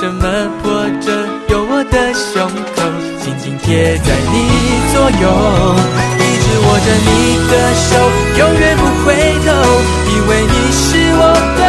什么迫着有我的胸口，紧紧贴在你左右，一直握着你的手，永远不回头，因为你是我的